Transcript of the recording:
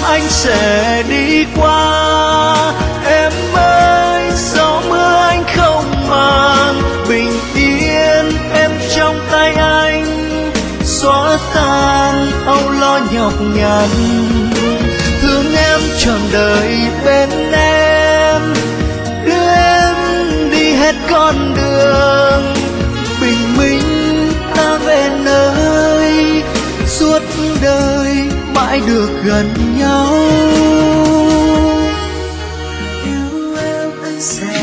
anh sẽ đi qua. Em ơi gió mưa anh không màng, bình yên em trong tay anh, xóa tan âu lo nhọc nhằn. Thương em trọn đời bên em, đưa em đi hết con đường. Bình minh ta về nơi, suốt đời mãi được gần nhau. Yêu em anh sẽ